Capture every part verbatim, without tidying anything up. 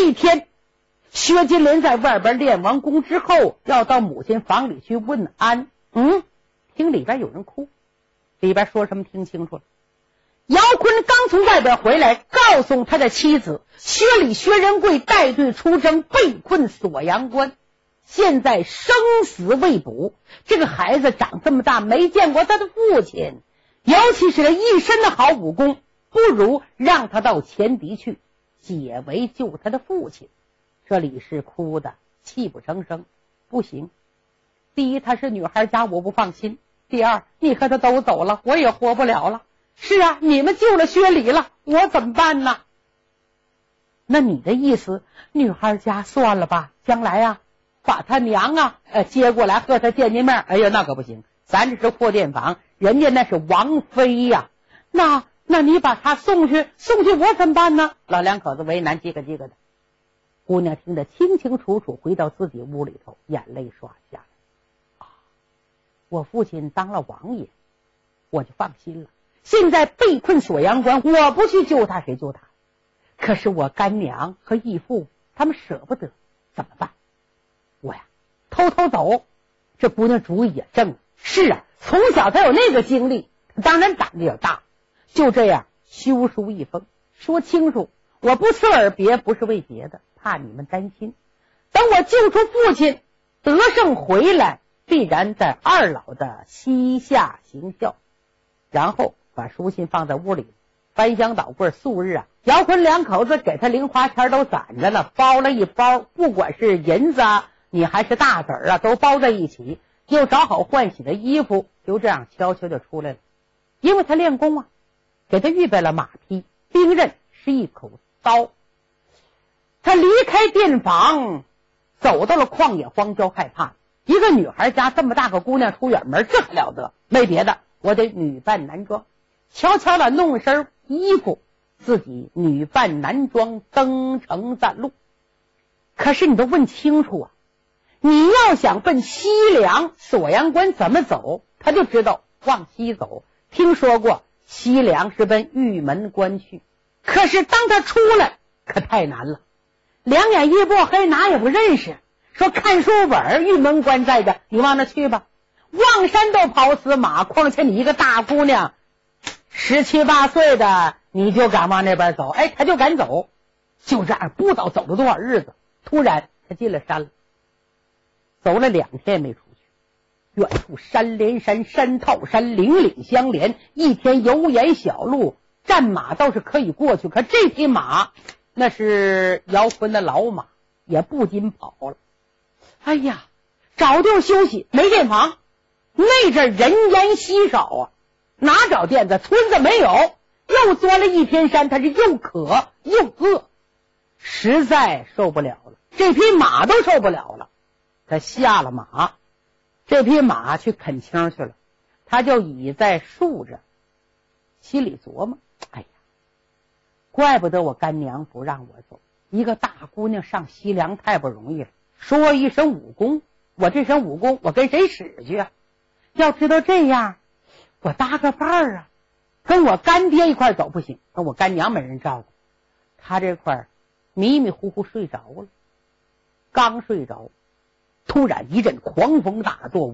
这一天，薛金莲在外边练完功之后，要到母亲房里去问安。嗯，听里边有人哭，里边说什么听清楚了。姚坤刚从外边回来，告诉他的妻子薛礼、薛仁贵带队出征，被困锁阳关，现在生死未卜。这个孩子长这么大没见过他的父亲，尤其是他一身的好武功，不如让他到前敌去解围救他的父亲。这李氏哭的泣不成声。不行，第一他是女孩家，我不放心；第二你和他都走了，我也活不了了。是啊，你们救了薛礼了，我怎么办呢？那你的意思，女孩家算了吧，将来啊把他娘啊呃接过来和他见见面。哎呀，那可不行，咱这是破店坊，人家那是王妃呀、啊。那那你把他送去，送去我怎么办呢？老两口子为难，叽个叽个的。姑娘听得清清楚楚，回到自己屋里头，眼泪刷下来。啊，我父亲当了王爷，我就放心了。现在被困锁阳关，我不去救他，谁救他？可是我干娘和义父他们舍不得，怎么办？我呀偷偷走。这姑娘主意也正。是啊，从小她有那个经历，当然胆子也大。就这样修书一封，说清楚，我不辞而别，不是为别的，怕你们担心。等我救出父亲，得胜回来，必然在二老的膝下行孝。然后把书信放在屋里，翻箱倒柜，素日啊，姚坤两口子给他零花钱都攒着了，包了一包，不管是银子啊，你还是大子儿啊，都包在一起，又找好换洗的衣服，就这样悄悄就出来了。因为他练功啊，给他预备了马匹、兵刃，是一口刀。他离开店房，走到了旷野荒郊，害怕。一个女孩家这么大个姑娘出远门，这还了得？没别的，我得女扮男装。悄悄的弄身衣服，自己女扮男装登城赞路。可是你都问清楚啊，你要想奔西凉锁阳关怎么走，他就知道往西走。听说过西凉是奔玉门关去，可是当他出来可太难了，两眼一拨黑，哪也不认识。说看书本，玉门关在这，你往那去吧。望山都跑死马，况且你一个大姑娘十七八岁的，你就敢往那边走？哎，他就敢走。就这样不知道走了多少日子，突然他进了山了。走了两天没出去，远处山连山，山套山，岭岭相连，一天有眼小路，战马倒是可以过去，可这匹马那是姚坤的老马，也不禁跑了。哎呀，找地儿休息，没店房，那阵人烟稀少啊，哪找店子？村子没有，又钻了一天山，他是又渴又饿，实在受不了了，这匹马都受不了了。他下了马，这匹马去啃青去了，他就倚在树着，心里琢磨，哎呀，怪不得我干娘不让我走，一个大姑娘上西凉太不容易了，说一身武功，我这身武功我跟谁使去啊？要知道这样，我搭个伴儿啊，跟我干爹一块走不行，跟我干娘没人照顾。他这块迷迷糊糊睡着了，刚睡着，突然一阵狂风大作，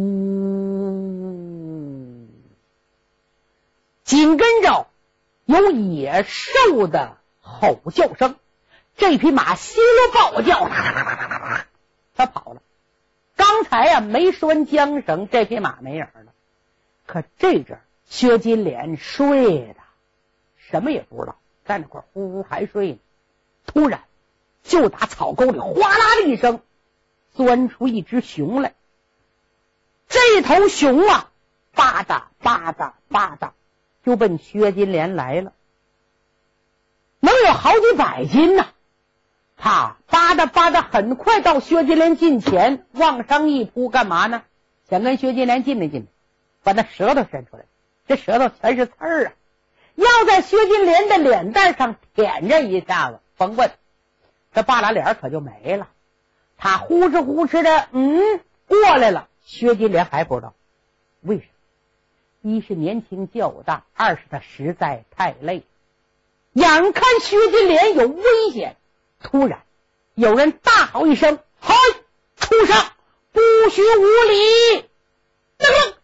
呜，紧跟着有野兽的吼叫声，这匹马心如暴叫，他跑了。刚才呀、啊、没拴缰绳，这匹马没影了。可这阵薛金莲睡的什么也不知道，在那块呼呼还睡呢。突然就打草沟里哗啦的一声钻出一只熊来，这头熊啊吧嗒吧嗒吧嗒就奔薛金莲来了，能有好几百斤呢、啊。他吧嗒吧嗒很快到薛金莲近前，往上一扑，干嘛呢？想跟薛金莲近没近，把那舌头伸出来，这舌头全是刺儿啊，要在薛金莲的脸蛋上舔着一下子，甭问这半拉脸可就没了。他呼哧呼哧的嗯过来了，薛金莲还不知道为什么，一是年轻较大，二是他实在太累，眼看薛金莲有危险， 突然有人大吼一声：“嗨，畜生，不许无礼！”噔，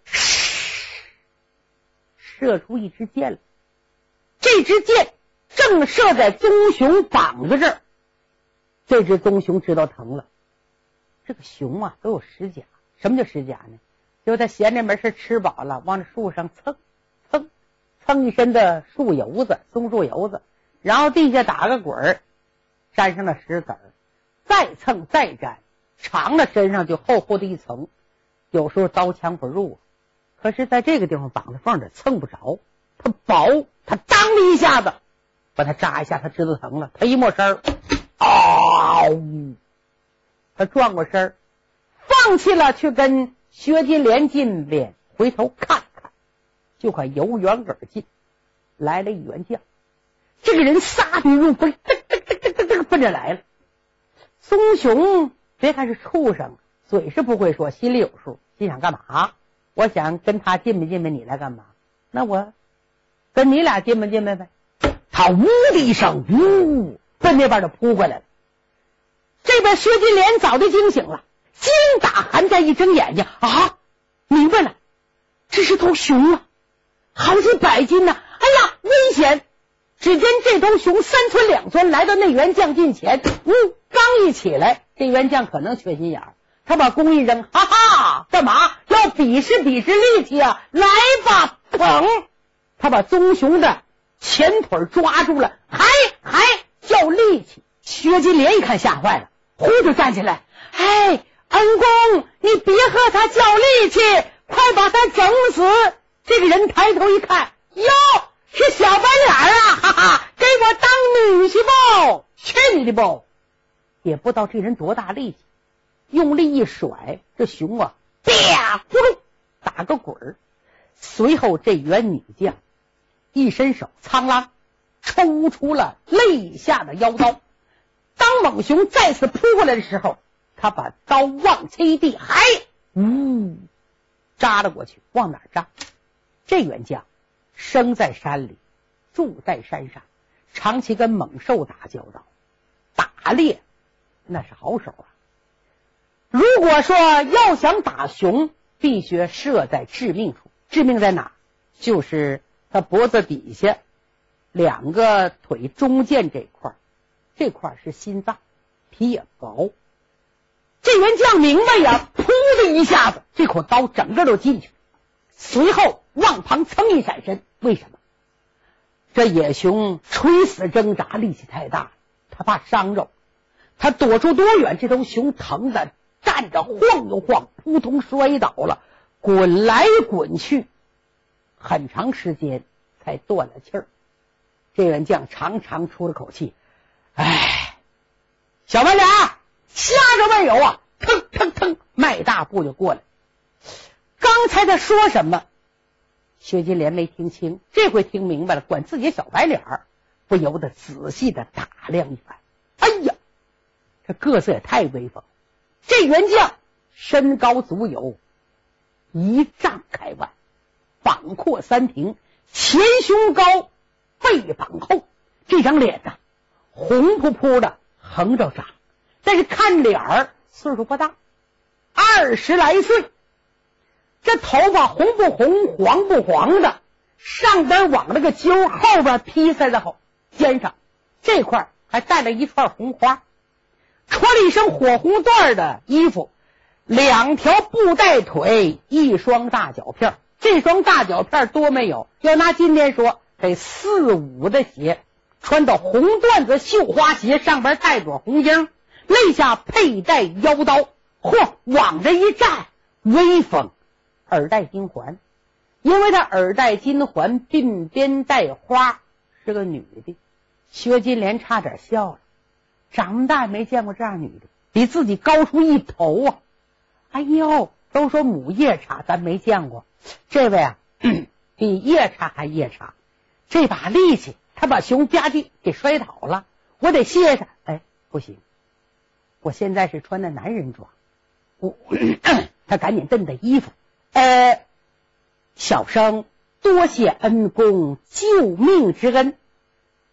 射出一支箭来。这支箭正射在棕熊膀子这儿。这只棕熊知道疼了。这个熊啊都有食甲。什么叫食甲呢？就他闲着没事吃饱了，往这树上蹭蹭蹭一身的树油子，松树油子，然后地下打个滚儿，沾上了石子儿，再蹭再沾，长了身上就厚厚的一层，有时候刀枪不入。可是在这个地方膀子缝这蹭不着，它薄，它当的一下子把它扎一下，他知道疼了，他一摸身儿，嗷！他转过身儿，放弃了去跟薛金莲进边，回头看看，就快由远而近，来了一员将。这个人撒腿入飞，噔噔噔噔噔噔奔着来了。棕熊别看是畜生，嘴是不会说，心里有数，心想干嘛？我想跟他近没近没，你来干嘛？那我跟你俩近没近没呗。他呜的一声，呜，奔那边就扑过来了。这边薛金莲早就惊醒了，惊打寒战，一睁眼睛啊，明白了，这是头熊啊，好几百斤呢、啊！哎呀，危险！只见这头熊三窜两窜来到那员将近前，呜，刚一起来，这员将可能缺心眼儿，他把弓一扔，哈哈，干嘛？要比试比试力气啊！来吧，砰！他把棕熊的前腿抓住了，还还叫力气。薛金莲一看吓坏了，呼就站起来，哎，恩公，你别和他较力气，快把他整死！这个人抬头一看，哟，是小白脸啊，哈哈，给我当女婿不？去你的不！也不知道这人多大力气，用力一甩，这熊啊，啪，呼噜打个滚儿。随后这员女将一伸手，苍啷抽出了肋下的腰刀。当猛熊再次扑过来的时候，他把刀往前一递，还呜扎了过去。往哪扎？这员将生在山里，住在山上，长期跟猛兽打交道，打猎那是好手啊。如果说要想打熊，必须射在致命处。致命在哪？就是他脖子底下两个腿中间这块，这块是心脏，皮也薄。这员将明白呀，噗的一下子，这口刀整个都进去，随后往旁蹭一闪身。为什么？这野熊垂死挣扎，力气太大了，他怕伤着，他躲出多远，这头熊疼的站着晃又晃，扑通摔倒了，滚来滚去，很长时间才断了气儿。这员将长长出了口气，哎，小白脸吓着没有啊？腾腾腾，迈大步就过来。刚才他说什么？薛金莲没听清，这回听明白了，管自己小白脸儿，不由得仔细的打量一番。哎呀，这个色也太威风！这员将身高足有一丈开外，膀阔三庭，前胸高，背膀厚，这张脸呐，红扑扑的，横着长，但是看脸儿岁数不大，二十来岁。这头发红不红，黄不黄的，上边往那个揪，后边披在在后肩上，这块还带了一串红花，穿了一身火红缎的衣服，两条布带腿，一双大脚片。这双大脚片多没有？要拿今天说，得四五的鞋，穿到红缎子绣花鞋，上边带朵红缨，肋下佩戴腰刀，嚯，往这一站，威风。耳戴金环，因为他耳戴金环，鬓边带花，是个女的。薛金莲差点笑了，长这么大没见过这样女的，比自己高出一头啊！哎呦，都说母夜叉，咱没见过，这位啊，比夜叉还夜叉。这把力气，他把熊吧唧给摔倒了，我得谢他。哎，不行，我现在是穿的男人装。我他赶紧蹬蹬衣服。呃，小生多谢恩公救命之恩。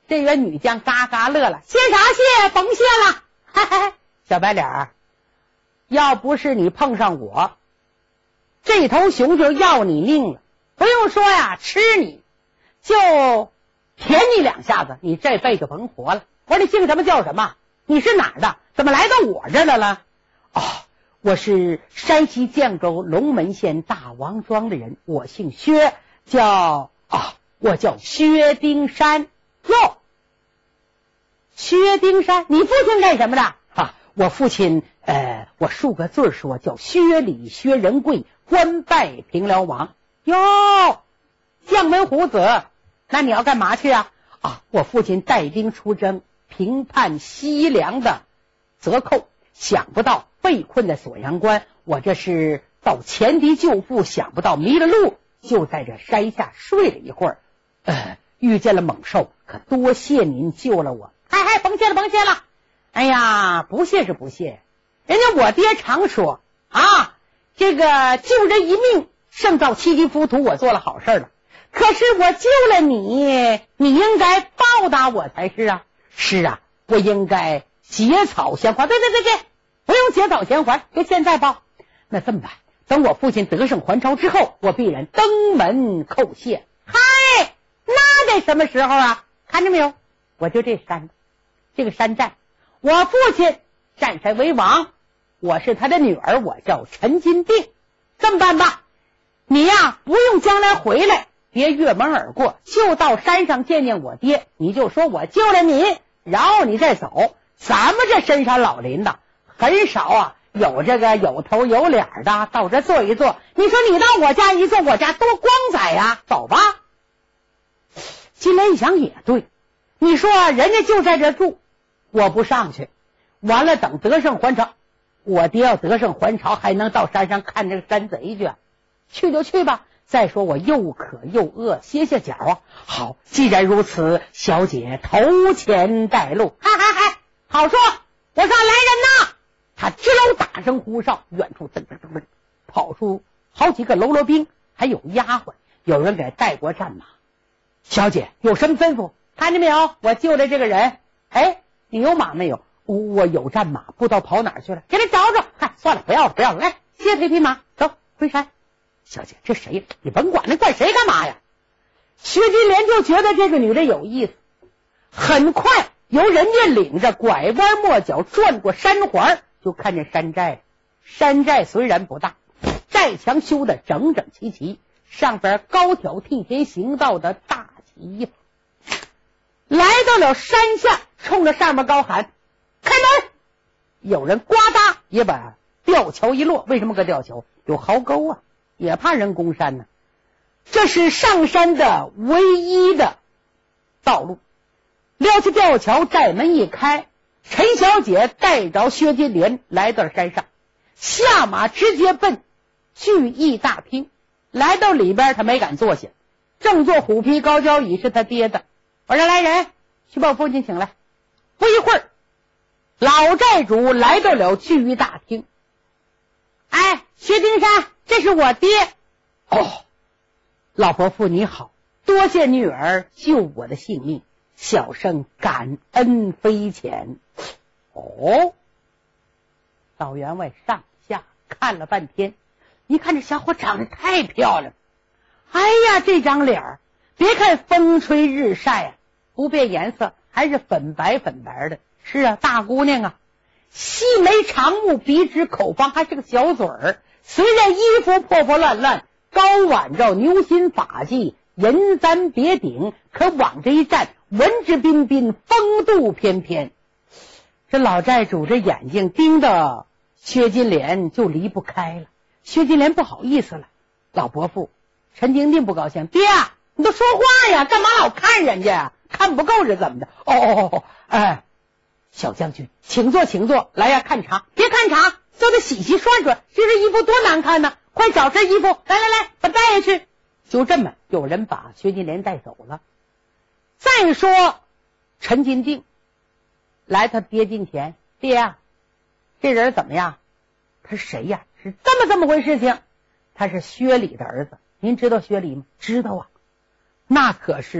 这员女将嘎嘎乐了，谢啥谢，甭谢了。嘿嘿，小白脸儿，要不是你碰上我，这头熊就要你命了。不用说呀，吃你就舔你两下子，你这辈子甭活了。我说你姓什么叫什么？你是哪儿的？怎么来到我这来了？哦，我是山西绛州龙门县大王庄的人，我姓薛，叫啊，我叫薛丁山。哟，薛丁山，你父亲干什么的？啊，我父亲呃，我数个字说叫薛礼薛仁贵，官拜平辽王。哟，将门虎子，那你要干嘛去啊？啊，我父亲带兵出征，平叛西凉的贼寇，想不到被困在锁阳关，我这是到前敌救父，想不到迷了路，就在这山下睡了一会儿，呃，遇见了猛兽，可多谢您救了我。嗨嗨，甭谢了甭谢了，哎呀，不谢是不谢，人家我爹常说啊，这个救人一命胜造七级浮屠，我做了好事了。可是我救了你，你应该报答我才是啊。是啊，我应该结草衔环。对对对对，不用结草衔环，就现在报。那这么办？等我父亲得胜还朝之后，我必然登门叩谢。嗨，那得什么时候啊？看着没有？我就这山，这个山寨，我父亲占山为王，我是他的女儿，我叫陈金定。这么办吧，你呀不用将来回来，别越门而过，就到山上见见我爹，你就说我救了你，然后你再走。咱们这深山老林的很少啊有这个有头有脸的到这坐一坐，你说你到我家一坐，我家多光彩呀！走吧。金莲一想也对，你说人家就在这住，我不上去，完了等得胜还朝，我爹要得胜还朝，还能到山上看这个山贼去，去就去吧。再说我又渴又饿，歇歇脚啊。好，既然如此，小姐头前带路。嗨嗨嗨，好说，我说来人呐！他支楼打声呼哨，远处噔噔噔噔跑出好几个喽啰兵，还有丫鬟，有人给带过战马。小姐有什么吩咐？看见没有？我救了这个人。哎，你有马没有？我有战马，不知道跑哪儿去了，给他找找。嗨，算了，不要了不要了，来接他一匹马，走回山。小姐，这谁？你甭管那怪谁干嘛呀？薛金莲就觉得这个女的有意思，很快由人家领着拐弯抹角转过山环，就看见山寨。山寨虽然不大，寨墙修得整整齐齐，上边高挑替天行道的大旗。来到了山下，冲着上面高喊：开门！有人呱嗒也把吊桥一落。为什么个吊桥？有壕沟啊，也怕人攻山呢。这是上山的唯一的道路。撩起吊桥，寨门一开，陈小姐带着薛金莲来到山上，下马直接奔聚义大厅。来到里边，他没敢坐下，正坐虎皮高脚椅是他爹的。我说来人，去把我父亲请来。不一会儿，老寨主来到了聚义大厅。哎，薛丁山，这是我爹。哦，老伯父你好，多谢女儿救我的性命，小生感恩非浅。哦，老员外上下看了半天，一看这小伙长得太漂亮，哎呀，这张脸儿别看风吹日晒啊，不变颜色，还是粉白粉白的。是啊，大姑娘啊，细眉长目，鼻直口方，还是个小嘴儿。虽然衣服破破烂烂，高挽着牛心发髻，银簪别顶，可往这一站，文质彬彬，风度翩翩。这老寨主这眼睛盯到薛金莲就离不开了。薛金莲不好意思了，老伯父，陈丁丁不高兴，爹你都说话呀，干嘛老看人家呀？看不够是怎么的？哦哦哦，哎，小将军请坐请坐，来呀，看茶。别看茶，就得洗洗涮涮，这身衣服多难看呢，快找身衣服，来来来，把带下去。就这么有人把薛金莲带走了。再说陈金定来他爹近前，爹啊，这人怎么样？他是谁呀？是这么这么回事情，他是薛礼的儿子。您知道薛礼吗？知道啊，那可是大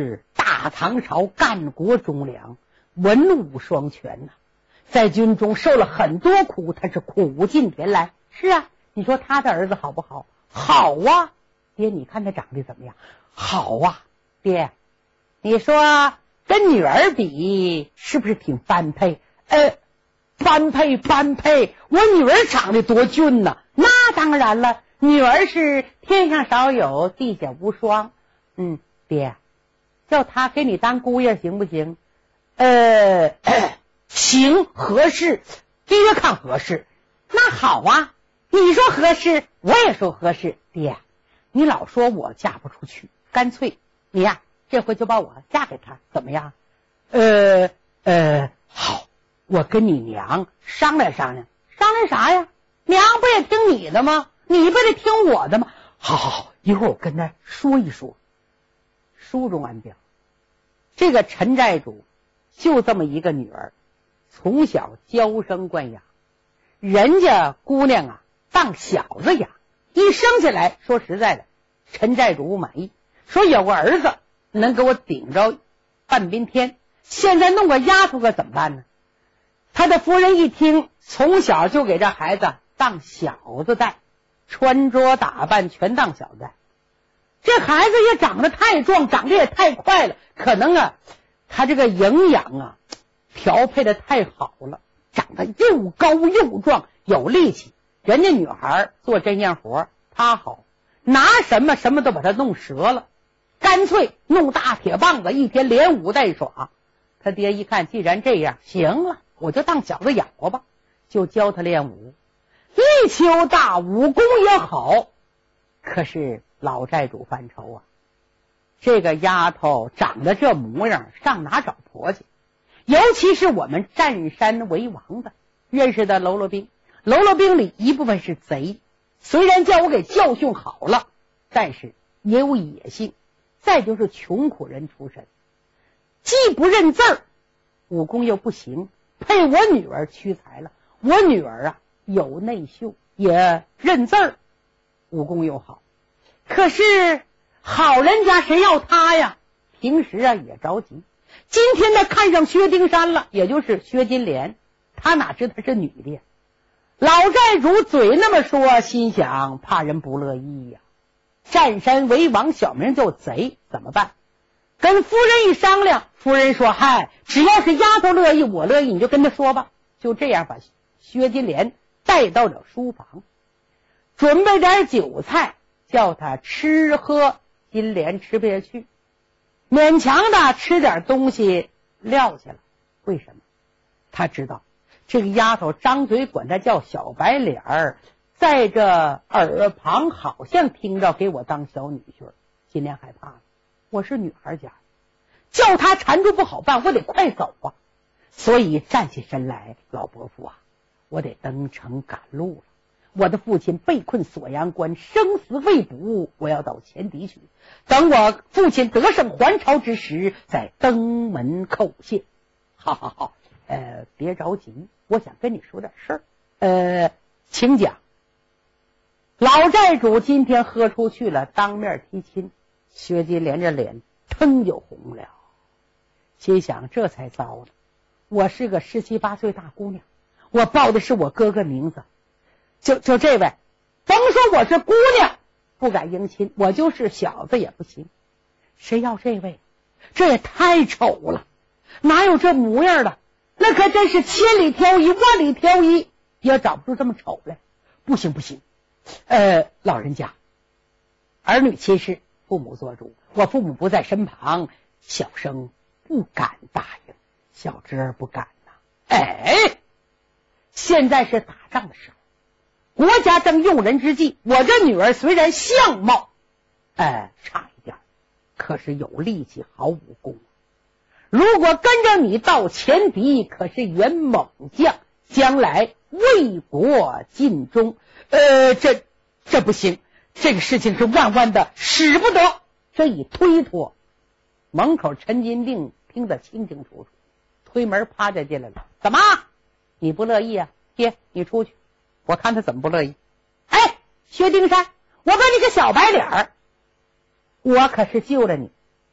大唐朝干国忠良，文武双全呐、啊，在军中受了很多苦，他是苦尽甜来。是啊，你说他的儿子好不好？好啊，爹，你看他长得怎么样？好啊，爹，你说跟女儿比是不是挺般配？呃，般配般配，我女儿长得多俊呐、啊！那当然了，女儿是天上少有，地下无双。嗯，爹，叫她给你当姑爷行不行？呃，呃行，合适，爹看合适。那好啊，你说合适，我也说合适。爹，你老说我嫁不出去，干脆你呀、啊，这回就把我嫁给他，怎么样？呃呃，好，我跟你娘商量商量。商量啥呀？娘不也听你的吗？你不得听我的吗？好好好，一会儿我跟他说一说。书中暗表，这个陈寨主就这么一个女儿，从小娇生惯养，人家姑娘啊当小子养，一生下来说实在的，陈寨主不满意，说有个儿子能给我顶着半边天，现在弄个丫头可怎么办呢？他的夫人一听，从小就给这孩子当小子带，穿着打扮全当小子带。这孩子也长得太壮，长得也太快了，可能啊他这个营养啊调配的太好了，长得又高又壮，有力气。人家女孩做针线活他好，拿什么什么都把他弄折了，干脆弄大铁棒子，一天连舞带耍。他爹一看，既然这样，行了，我就当小子养活吧，就教他练武，力气又大，武功也好。可是老寨主犯愁啊，这个丫头长得这模样，上哪找婆去？尤其是我们占山为王的认识的喽啰兵，喽啰兵里一部分是贼，虽然叫我给教训好了，但是也有野性，再就是穷苦人出身，既不认字儿，武功又不行，配我女儿屈才了。我女儿啊有内秀，也认字儿，武功又好，可是好人家谁要她呀？平时啊也着急。今天他看上薛丁山了，也就是薛金莲，他哪知她是女的？老寨主嘴那么说，心想怕人不乐意呀、啊。占山为王，小名叫贼，怎么办？跟夫人一商量，夫人说：“嗨，只要是丫头乐意，我乐意，你就跟她说吧。”就这样把薛金莲带到了书房，准备点酒菜，叫他吃喝。金莲吃不下去，勉强的吃点东西撂下了。为什么？他知道这个丫头张嘴管他叫小白脸儿，在这耳旁好像听着给我当小女婿。金莲害怕了，我是女孩家，叫他缠住不好办，我得快走啊。所以站起身来，老伯父啊，我得登城赶路了。我的父亲被困锁阳关，生死未卜，我要到前敌去。等我父亲得胜还朝之时，再登门叩谢。好好好，呃，别着急，我想跟你说点事儿。呃，请讲。老寨主今天喝出去了，当面提亲，薛金莲着脸腾就红了，心想这才糟了。我是个十七八岁大姑娘，我报的是我哥哥名字。就就这位，甭说我是姑娘不敢迎亲，我就是小子也不行。谁要这位？这也太丑了，哪有这模样的？那可真是千里挑一，万里挑一，也找不出这么丑来。不行不行，呃，老人家，儿女亲事，父母做主，我父母不在身旁，小生不敢答应。小侄儿不敢呐、啊。哎，现在是打仗的时候，国家正用人之际，我这女儿虽然相貌哎差一点，可是有力气，好武功。如果跟着你到前敌，可是员猛将，将来为国尽忠。呃，这这不行，这个事情是万万的使不得，这一推脱。门口陈金定听得清清楚楚，推门趴着进来了。怎么？你不乐意啊？爹，你出去。我看他怎么不乐意。哎，薛丁山，我问你个小白脸儿，我可是救了你，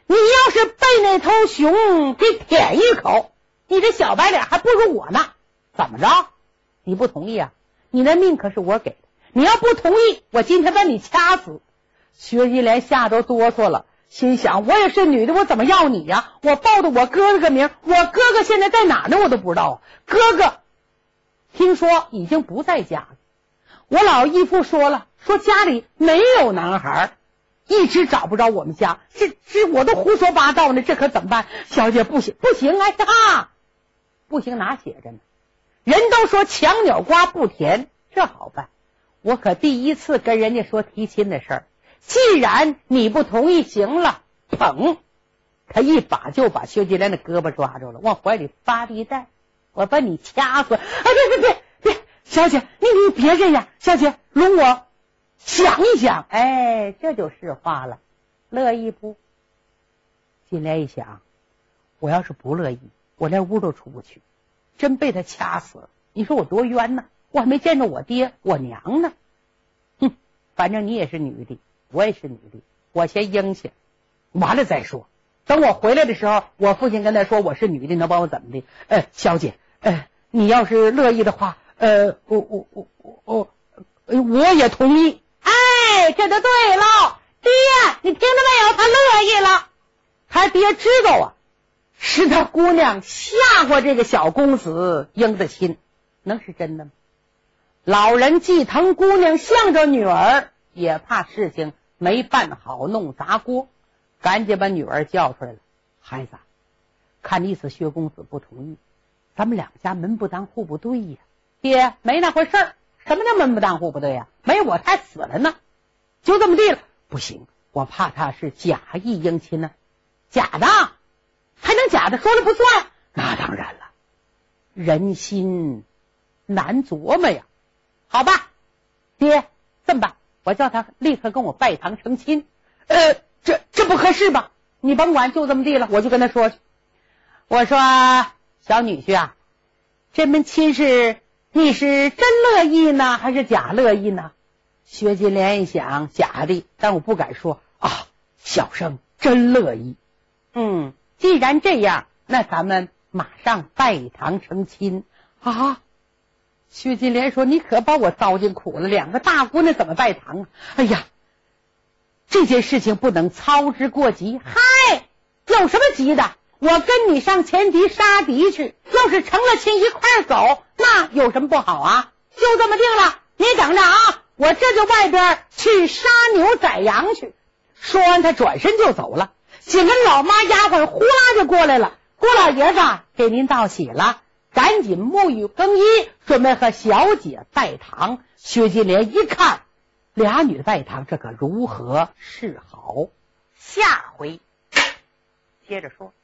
你要是被那头熊给舔一口，你这小白脸还不如我呢。怎么着？你不同意啊？你那命可是我给的，你要不同意，我今天把你掐死。薛金莲吓都哆嗦了，心想我也是女的，我怎么要你呀？我报的我哥哥个名，我哥哥现在在哪呢？我都不知道。哥哥听说已经不在家了，我老义父说了，说家里没有男孩，一直找不着我们家，这这我都胡说八道呢，这可怎么办？小姐不行不行，哎呀，不行哪写着呢？人都说强扭瓜不甜，这好办，我可第一次跟人家说提亲的事儿，既然你不同意，行了，捧，他一把就把薛金莲的胳膊抓住了，往怀里扒逼带，我把你掐死！啊，别别别别，小姐，你你别这样，小姐，容我想一想。哎，这就是话了，乐意不？金莲一想，我要是不乐意，我连屋都出不去，真被他掐死了，你说我多冤呢？我还没见着我爹我娘呢。哼，反正你也是女的，我也是女的，我先应下，完了再说。等我回来的时候，我父亲跟他说我是女的，能把我怎么的？呃，小姐，呃，你要是乐意的话，呃，我我我我我我也同意。哎，这就对了，爹，你听着没有？他乐意了。他爹知道啊，是他姑娘吓过这个小公子应的亲，能是真的吗？老人既疼姑娘向着女儿，也怕事情没办好弄砸锅，赶紧把女儿叫出来了。孩子，看意思薛公子不同意，咱们两家门不当户不对呀。爹，没那回事儿。什么叫门不当户不对呀？没我他死了呢，就这么地了。不行，我怕他是假意应亲呢。假的还能假的说了不算？那当然了，人心难琢磨呀。好吧，爹，这么办，我叫他立刻跟我拜堂成亲。呃，这这不合适吧？你甭管，就这么地了，我就跟他说去。我说小女婿啊，这门亲事你是真乐意呢，还是假乐意呢？薛金莲一想，假的，但我不敢说啊，小生真乐意。嗯，既然这样，那咱们马上拜堂成亲啊。薛金莲说，你可把我糟践苦了，两个大姑娘怎么拜堂啊？哎呀，这件事情不能操之过急。嗨，有什么急的？我跟你上前敌杀敌去，要是成了亲一块走，那有什么不好啊？就这么定了，你等着啊，我这就外边去杀牛宰羊去。说完他转身就走了，紧跟老妈丫鬟呼啦就过来了。郭老爷子给您道喜了，赶紧沐浴更衣，准备和小姐拜堂。薛金莲一看俩女拜堂，这可如何是好？下回接着说。